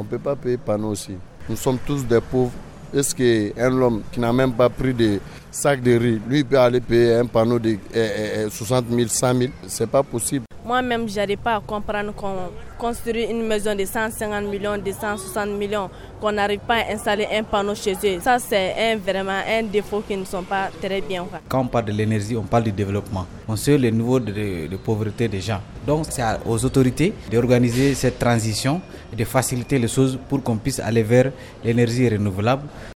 On ne peut pas payer panneau aussi. Nous sommes tous des pauvres. Est-ce qu'un homme qui n'a même pas pris de sac de riz, lui peut aller payer un panneau de 60 000, 100 000? Ce n'est pas possible. Moi-même, je n'arrive pas à comprendre qu'on construit une maison de 150 millions, de 160 millions, qu'on n'arrive pas à installer un panneau chez eux. Ça, c'est vraiment un défaut qui ne sont pas très bien. Quand on parle de l'énergie, on parle du développement. On sait le niveau de pauvreté des gens. Donc, c'est aux autorités d'organiser cette transition et de faciliter les choses pour qu'on puisse aller vers l'énergie renouvelable.